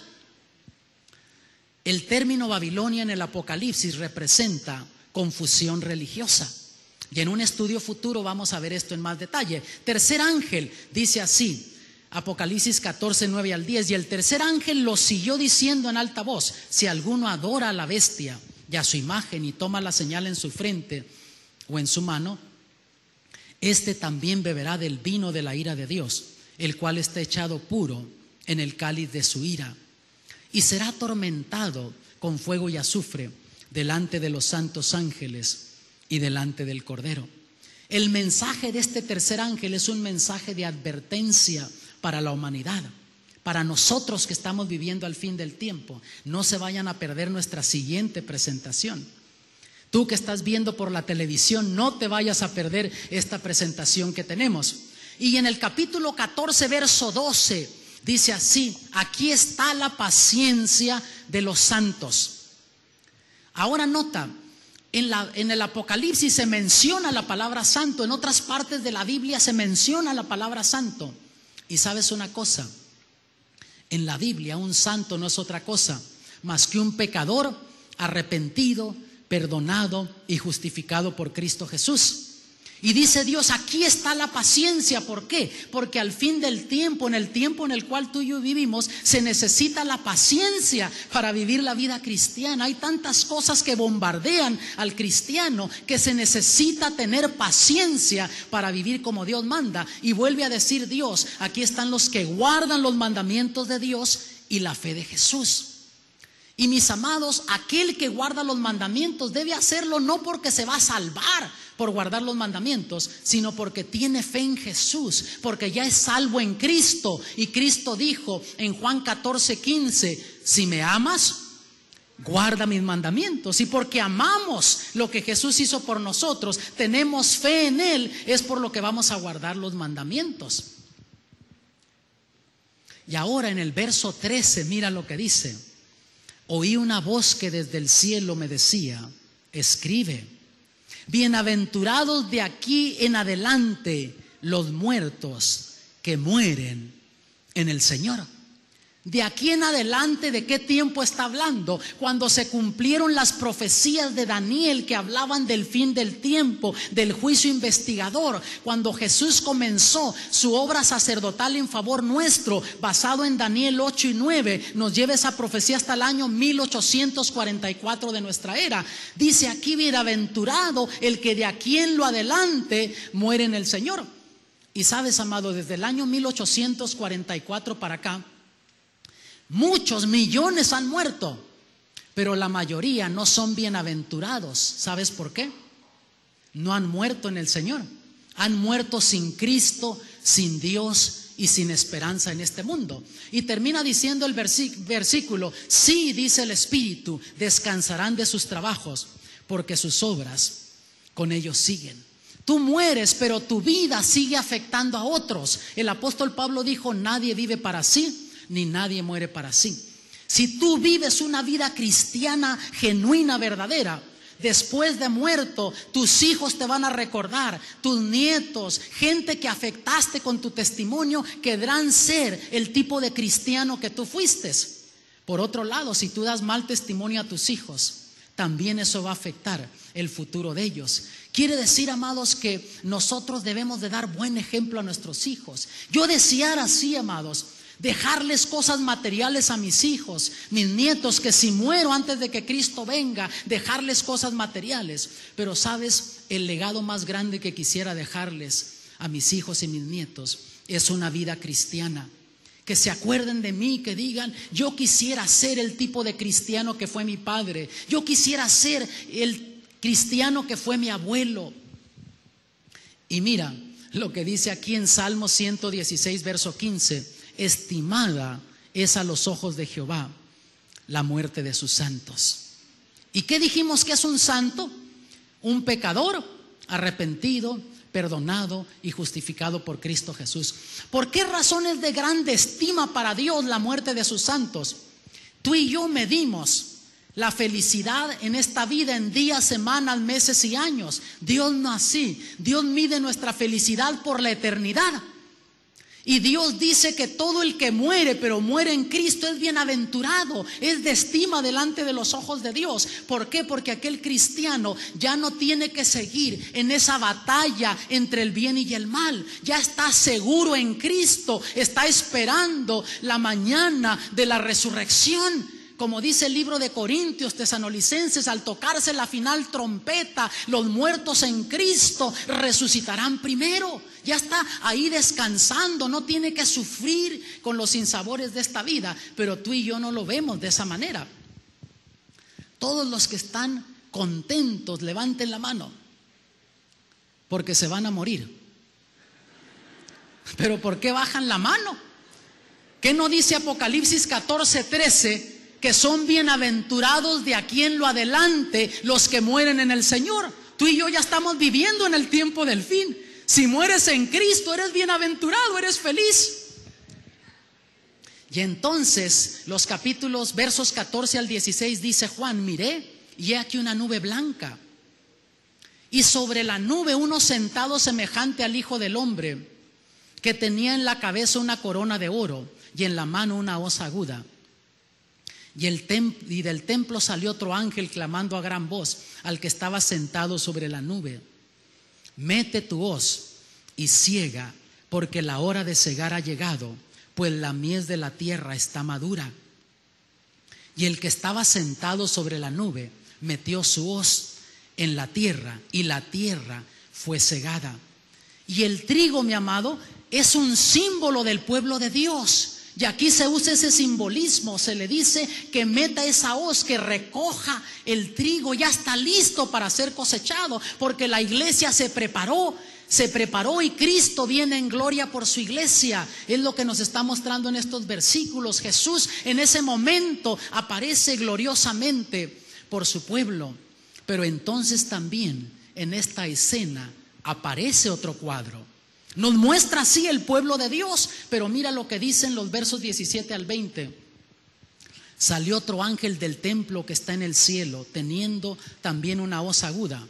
El término Babilonia en el Apocalipsis representa confusión religiosa. Y en un estudio futuro vamos a ver esto en más detalle. Tercer ángel dice así, Apocalipsis 14, 9 al 10. Y el tercer ángel lo siguió diciendo en alta voz: si alguno adora a la bestia y a su imagen y toma la señal en su frente o en su mano, este también beberá del vino de la ira de Dios, el cual está echado puro en el cáliz de su ira, y será atormentado con fuego y azufre delante de los santos ángeles y delante del Cordero. El mensaje de este tercer ángel es un mensaje de advertencia para la humanidad, para nosotros que estamos viviendo al fin del tiempo. No se vayan a perder nuestra siguiente presentación. Tú que estás viendo por la televisión, no te vayas a perder esta presentación que tenemos. Y en el capítulo 14, verso 12, dice así: aquí está la paciencia de los santos. Ahora nota, en el Apocalipsis se menciona la palabra santo, en otras partes de la Biblia se menciona la palabra santo. Y sabes una cosa, en la Biblia un santo no es otra cosa más que un pecador arrepentido, perdonado y justificado por Cristo Jesús. Y dice Dios, aquí está la paciencia. ¿Por qué? Porque al fin del tiempo, en el tiempo en el cual tú y yo vivimos, se necesita la paciencia para vivir la vida cristiana. Hay tantas cosas que bombardean al cristiano que se necesita tener paciencia para vivir como Dios manda. Y vuelve a decir Dios, aquí están los que guardan los mandamientos de Dios y la fe de Jesús. Y mis amados, aquel que guarda los mandamientos debe hacerlo no porque se va a salvar por guardar los mandamientos, sino porque tiene fe en Jesús, porque ya es salvo en Cristo. Y Cristo dijo en Juan 14, 15, si me amas, guarda mis mandamientos. Y porque amamos lo que Jesús hizo por nosotros, tenemos fe en Él, es por lo que vamos a guardar los mandamientos. Y ahora en el verso 13, mira lo que dice: oí una voz que desde el cielo me decía, escribe, bienaventurados de aquí en adelante los muertos que mueren en el Señor. De aquí en adelante, ¿de qué tiempo está hablando? Cuando se cumplieron las profecías de Daniel que hablaban del fin del tiempo, del juicio investigador. Cuando Jesús comenzó su obra sacerdotal en favor nuestro, basado en Daniel 8 y 9, nos lleva esa profecía hasta el año 1844 de nuestra era. Dice aquí, bienaventurado el que de aquí en lo adelante muere en el Señor. Y sabes, amado, desde el año 1844 para acá, muchos millones han muerto, pero la mayoría no son bienaventurados. ¿Sabes por qué? No han muerto en el Señor. Han muerto sin Cristo, sin Dios y sin esperanza en este mundo. Y termina diciendo el versículo: sí, dice el Espíritu, descansarán de sus trabajos, porque sus obras con ellos siguen. Tú mueres, pero tu vida sigue afectando a otros. El apóstol Pablo dijo, nadie vive para sí, ni nadie muere para sí. Si tú vives una vida cristiana genuina, verdadera, después de muerto, tus hijos te van a recordar, tus nietos, gente que afectaste con tu testimonio, querrán ser el tipo de cristiano que tú fuiste. Por otro lado, si tú das mal testimonio a tus hijos, también eso va a afectar el futuro de ellos. Quiere decir, amados, que nosotros debemos de dar buen ejemplo a nuestros hijos. Yo desear así, amados, dejarles cosas materiales a mis hijos, mis nietos, que si muero antes de que Cristo venga, dejarles cosas materiales. Pero sabes, el legado más grande que quisiera dejarles a mis hijos y mis nietos es una vida cristiana. Que se acuerden de mí, que digan, yo quisiera ser el tipo de cristiano que fue mi padre, yo quisiera ser el cristiano que fue mi abuelo. Y mira lo que dice aquí en Salmo 116, verso 15: estimada es a los ojos de Jehová la muerte de sus santos. ¿Y qué dijimos que es un santo? Un pecador arrepentido, perdonado y justificado por Cristo Jesús. ¿Por qué razón es de grande estima para Dios la muerte de sus santos? Tú y yo medimos la felicidad en esta vida en días, semanas, meses y años. Dios no así. Dios mide nuestra felicidad por la eternidad. Y Dios dice que todo el que muere, pero muere en Cristo, es bienaventurado, es de estima delante de los ojos de Dios. ¿Por qué? Porque aquel cristiano ya no tiene que seguir en esa batalla entre el bien y el mal. Ya está seguro en Cristo, está esperando la mañana de la resurrección. Como dice el libro de Corintios, Tesalonicenses, al tocarse la final trompeta, los muertos en Cristo resucitarán primero. Ya está ahí descansando, no tiene que sufrir con los sinsabores de esta vida. Pero tú y yo no lo vemos de esa manera. Todos los que están contentos, levanten la mano, porque se van a morir. Pero ¿por qué bajan la mano? ¿Qué no dice Apocalipsis 14:13? Que son bienaventurados de aquí en lo adelante los que mueren en el Señor. Tú y yo ya estamos viviendo en el tiempo del fin. Si mueres en Cristo, eres bienaventurado, eres feliz. Y entonces los capítulos, versos 14 al 16, dice Juan: miré, y he aquí una nube blanca, y sobre la nube uno sentado semejante al Hijo del Hombre, que tenía en la cabeza una corona de oro y en la mano una hoz aguda. Y del templo salió otro ángel clamando a gran voz al que estaba sentado sobre la nube: mete tu hoz y ciega, porque la hora de cegar ha llegado, pues la mies de la tierra está madura. Y el que estaba sentado sobre la nube metió su hoz en la tierra, y la tierra fue cegada. Y el trigo, mi amado, es un símbolo del pueblo de Dios. Y aquí se usa ese simbolismo, se le dice que meta esa hoz, que recoja el trigo, ya está listo para ser cosechado, porque la iglesia se preparó y Cristo viene en gloria por su iglesia. Es lo que nos está mostrando en estos versículos. Jesús en ese momento aparece gloriosamente por su pueblo, pero entonces también en esta escena aparece otro cuadro. Nos muestra así el pueblo de Dios, pero mira lo que dicen los versos 17 al 20. Salió otro ángel del templo que está en el cielo, teniendo también una hoz aguda.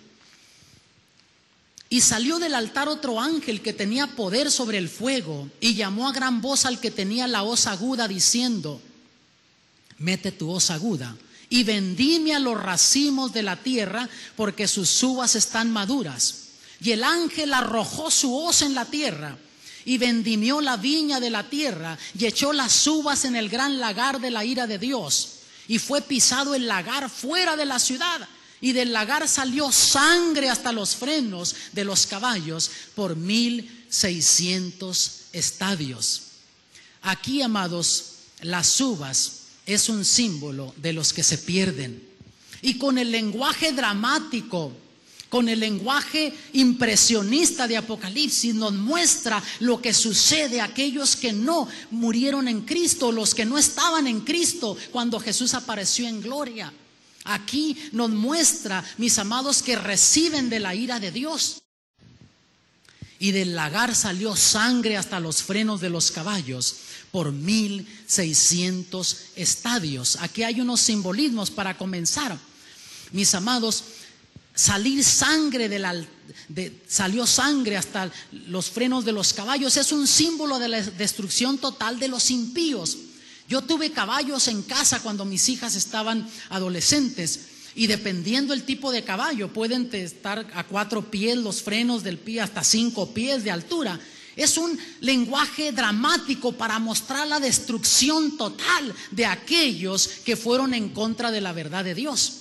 Y salió del altar otro ángel que tenía poder sobre el fuego, y llamó a gran voz al que tenía la hoz aguda, diciendo: mete tu hoz aguda y vendimia los racimos de la tierra, porque sus uvas están maduras. Y el ángel arrojó su hoz en la tierra y vendimió la viña de la tierra y echó las uvas en el gran lagar de la ira de Dios. Y fue pisado el lagar fuera de la ciudad, y del lagar salió sangre hasta los frenos de los caballos por 1600 estadios. Aquí, amados, las uvas es un símbolo de los que se pierden. Y con el lenguaje dramático, con el lenguaje impresionista de Apocalipsis, nos muestra lo que sucede a aquellos que no murieron en Cristo, los que no estaban en Cristo cuando Jesús apareció en gloria. Aquí nos muestra, mis amados, que reciben de la ira de Dios. Y del lagar salió sangre hasta los frenos de los caballos por 1600 estadios. Aquí hay unos simbolismos para comenzar, mis amados. Salir sangre salió sangre hasta los frenos de los caballos es un símbolo de la destrucción total de los impíos. Yo tuve caballos en casa cuando mis hijas estaban adolescentes, y dependiendo el tipo de caballo pueden estar a 4 pies los frenos del pie, hasta 5 pies de altura. Es un lenguaje dramático para mostrar la destrucción total de aquellos que fueron en contra de la verdad de Dios.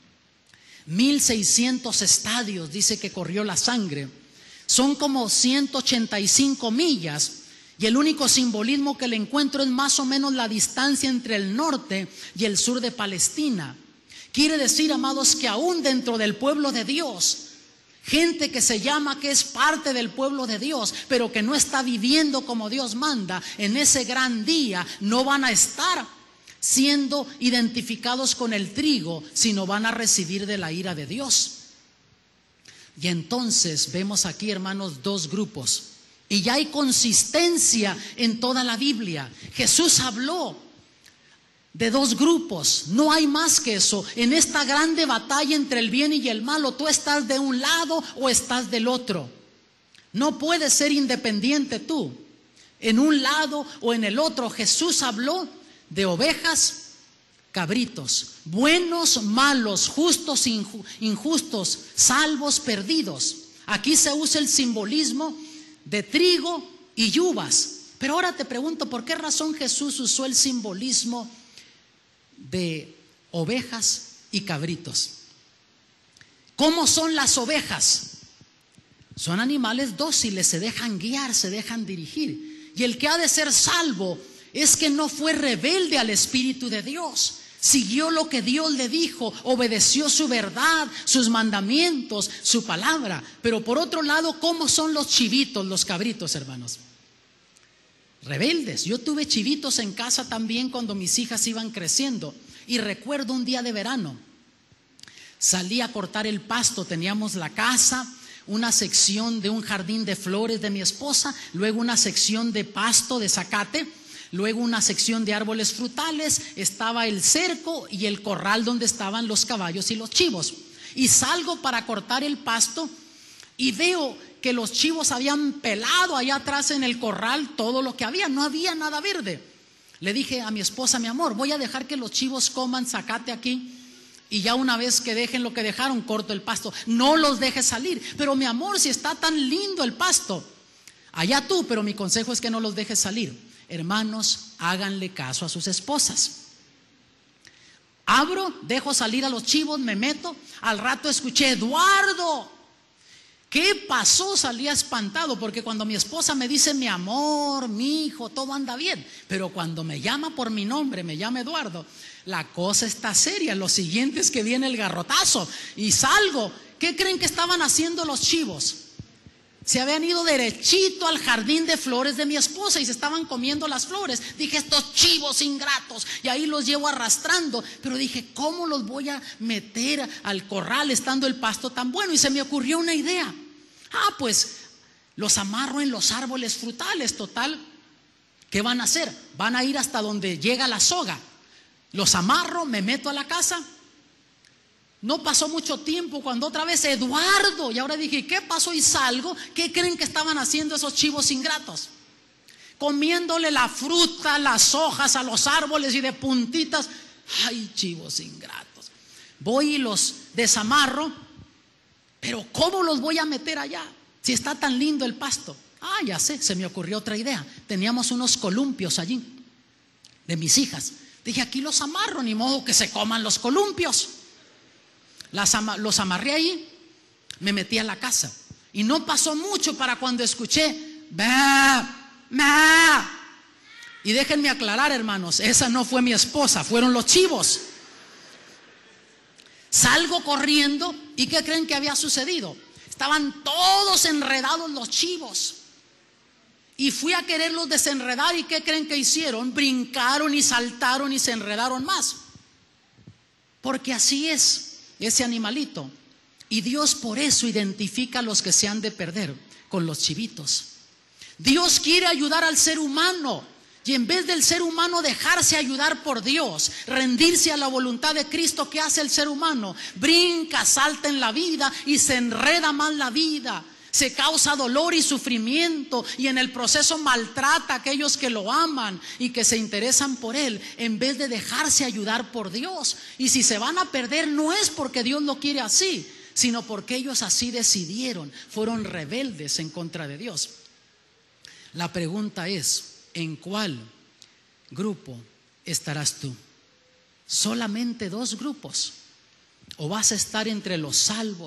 1600 estadios dice que corrió la sangre. Son como 185 millas. Y el único simbolismo que le encuentro es más o menos la distancia entre el norte y el sur de Palestina. Quiere decir, amados, que aún dentro del pueblo de Dios Gente que se llama que es parte del pueblo de Dios, pero que no está viviendo como Dios manda, en ese gran día no van a estar siendo identificados con el trigo, sino van a recibir de la ira de Dios. Y entonces vemos aquí, hermanos, dos grupos. Y ya hay consistencia en toda la Biblia. Jesús habló de dos grupos, no hay más que eso. En esta grande batalla entre el bien y el mal, o tú estás de un lado o estás del otro. No puedes ser independiente tú, en un lado o en el otro. Jesús habló de ovejas, cabritos, buenos, malos, justos, injustos, salvos, perdidos. Aquí se usa el simbolismo de trigo y uvas. Pero ahora te pregunto, ¿por qué razón Jesús usó el simbolismo de ovejas y cabritos? ¿Cómo son las ovejas? Son animales dóciles, se dejan guiar, se dejan dirigir. Y el que ha de ser salvo es que no fue rebelde al Espíritu de Dios, siguió lo que Dios le dijo, obedeció su verdad, sus mandamientos, su palabra. Pero por otro lado, ¿cómo son los chivitos, los cabritos, hermanos? Rebeldes. Yo tuve chivitos en casa también cuando mis hijas iban creciendo. Y recuerdo un día de verano, salí a cortar el pasto. Teníamos la casa, una sección de un jardín de flores de mi esposa, luego una sección de pasto, de zacate, luego una sección de árboles frutales, estaba el cerco y el corral donde estaban los caballos y los chivos. Y salgo para cortar el pasto y veo que los chivos habían pelado allá atrás en el corral todo lo que había, no había nada verde. Le dije a mi esposa: mi amor, voy a dejar que los chivos coman zacate aquí, y ya una vez que dejen lo que dejaron, corto el pasto. No los dejes salir. Pero mi amor, si está tan lindo el pasto. Allá tú, pero mi consejo es que no los dejes salir. Hermanos, háganle caso a sus esposas. Abro, dejo salir a los chivos, me meto. Al rato escuché: Eduardo, ¿qué pasó? Salía espantado, porque cuando mi esposa me dice mi amor, mi hijo, todo anda bien. Pero cuando me llama por mi nombre, me llama Eduardo, la cosa está seria. Lo siguiente es que viene el garrotazo. Y salgo. ¿Qué creen que estaban haciendo los chivos? Se habían ido derechito al jardín de flores de mi esposa y se estaban comiendo las flores. Dije: estos chivos ingratos. Y ahí los llevo arrastrando. Pero dije: ¿cómo los voy a meter al corral estando el pasto tan bueno? Y se me ocurrió una idea. Pues los amarro en los árboles frutales. Total, ¿qué van a hacer? Van a ir hasta donde llega la soga. Los amarro, me meto a la casa. No pasó mucho tiempo cuando otra vez Eduardo. Y ahora dije: ¿qué pasó? Y salgo. ¿Qué creen que estaban haciendo esos chivos ingratos? Comiéndole la fruta, las hojas a los árboles y de puntitas. Ay, chivos ingratos. Voy y los desamarro. Pero ¿cómo los voy a meter allá si está tan lindo el pasto? Ya sé, se me ocurrió otra idea. Teníamos unos columpios allí de mis hijas. Dije: aquí los amarro, ni modo que se coman los columpios. Los amarré ahí, me metí a la casa. Y no pasó mucho para cuando escuché "bah, bah". Y déjenme aclarar, hermanos, esa no fue mi esposa, fueron los chivos. Salgo corriendo. ¿Y qué creen que había sucedido? Estaban todos enredados los chivos. Y fui a quererlos desenredar. ¿Y qué creen que hicieron? Brincaron y saltaron y se enredaron más. Porque así es ese animalito. Y Dios por eso identifica a los que se han de perder con los chivitos. Dios quiere ayudar al ser humano. Y en vez del ser humano dejarse ayudar por Dios, rendirse a la voluntad de Cristo, ¿qué hace el ser humano? Brinca, salta en la vida y se enreda más la vida. Se causa dolor y sufrimiento, y en el proceso maltrata a aquellos que lo aman y que se interesan por él, en vez de dejarse ayudar por Dios. Y si se van a perder, no es porque Dios lo quiere así, sino porque ellos así decidieron, fueron rebeldes en contra de Dios. La pregunta es: ¿en cuál grupo estarás tú? ¿Solamente dos grupos? ¿O vas a estar entre los salvos,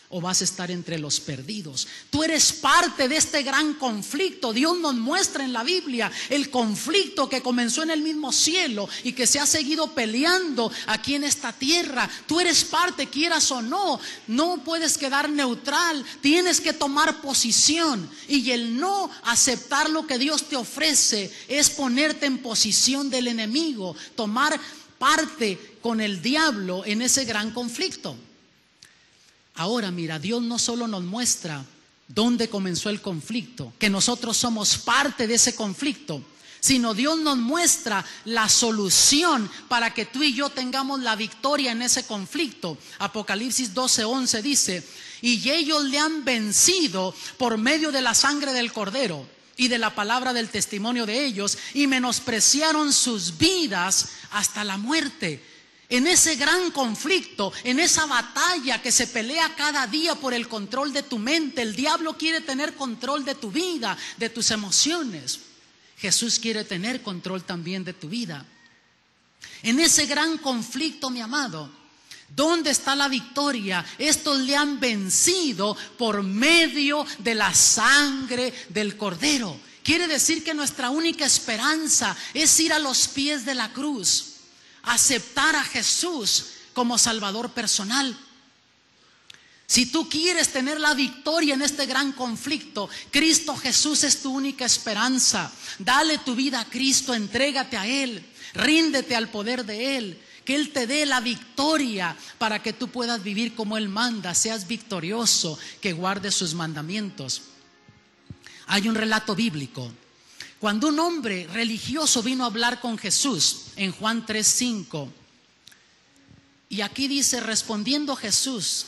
o vas a estar entre los perdidos. Tú eres parte de este gran conflicto. Dios nos muestra en la Biblia el conflicto que comenzó en el mismo cielo y que se ha seguido peleando aquí en esta tierra. Tú eres parte, quieras o no. No puedes quedar neutral, tienes que tomar posición. Y el no aceptar lo que Dios te ofrece es ponerte en posición del enemigo, tomar parte con el diablo en ese gran conflicto. Ahora mira, Dios no solo nos muestra dónde comenzó el conflicto, que nosotros somos parte de ese conflicto, sino Dios nos muestra la solución para que tú y yo tengamos la victoria en ese conflicto. Apocalipsis 12:11 dice: y ellos le han vencido por medio de la sangre del Cordero y de la palabra del testimonio de ellos, y menospreciaron sus vidas hasta la muerte. En ese gran conflicto, en esa batalla que se pelea cada día por el control de tu mente, el diablo quiere tener control de tu vida, de tus emociones. Jesús quiere tener control también de tu vida. En ese gran conflicto, mi amado, ¿dónde está la victoria? Estos le han vencido por medio de la sangre del Cordero. Quiere decir que nuestra única esperanza es ir a los pies de la cruz, aceptar a Jesús como Salvador personal. Si tú quieres tener la victoria en este gran conflicto, Cristo Jesús es tu única esperanza. Dale tu vida a Cristo, entrégate a Él, ríndete al poder de Él, que Él te dé la victoria para que tú puedas vivir como Él manda, seas victorioso, que guardes sus mandamientos. Hay un relato bíblico. Cuando un hombre religioso vino a hablar con Jesús en Juan 3:5, y aquí dice: respondió Jesús,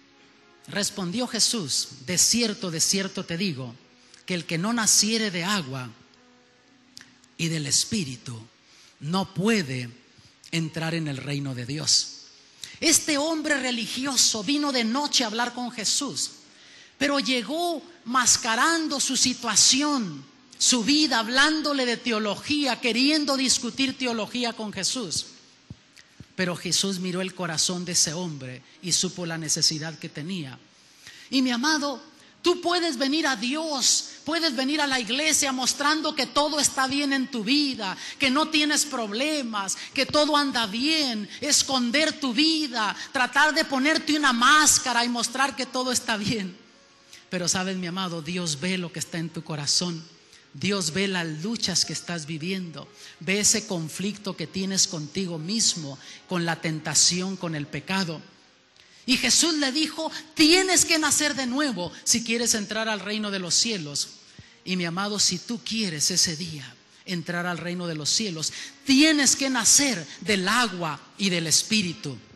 de cierto te digo, que el que no naciere de agua y del Espíritu no puede entrar en el reino de Dios. Este hombre religioso vino de noche a hablar con Jesús, pero llegó mascarando su situación, su vida, hablándole de teología, queriendo discutir teología con Jesús. Pero Jesús miró el corazón de ese hombre y supo la necesidad que tenía. Y mi amado, tú puedes venir a Dios, puedes venir a la iglesia mostrando que todo está bien en tu vida, que no tienes problemas, que todo anda bien, esconder tu vida, tratar de ponerte una máscara y mostrar que todo está bien. Pero sabes, mi amado, Dios ve lo que está en tu corazón. Dios ve las luchas que estás viviendo, ve ese conflicto que tienes contigo mismo, con la tentación, con el pecado. Y Jesús le dijo: tienes que nacer de nuevo si quieres entrar al reino de los cielos. Y mi amado, si tú quieres ese día entrar al reino de los cielos, tienes que nacer del agua y del Espíritu.